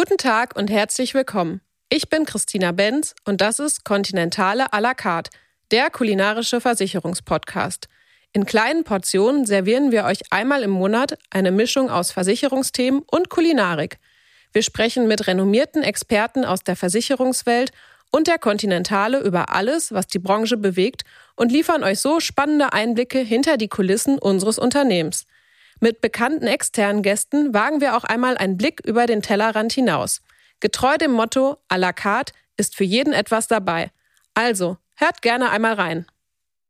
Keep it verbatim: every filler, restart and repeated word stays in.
Guten Tag und herzlich willkommen. Ich bin Christina Benz und das ist Continentale à la carte, der kulinarische Versicherungspodcast. In kleinen Portionen servieren wir euch einmal im Monat eine Mischung aus Versicherungsthemen und Kulinarik. Wir sprechen mit renommierten Experten aus der Versicherungswelt und der Continentale über alles, was die Branche bewegt und liefern euch so spannende Einblicke hinter die Kulissen unseres Unternehmens. Mit bekannten externen Gästen wagen wir auch einmal einen Blick über den Tellerrand hinaus. Getreu dem Motto à la carte ist für jeden etwas dabei. Also, hört gerne einmal rein.